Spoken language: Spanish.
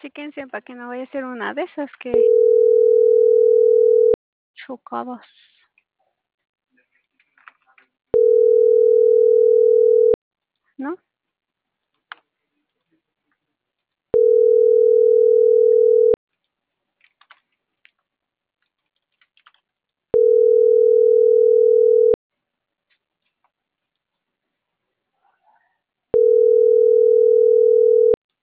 Chéquense para que no vaya a ser una de esas que chocadas.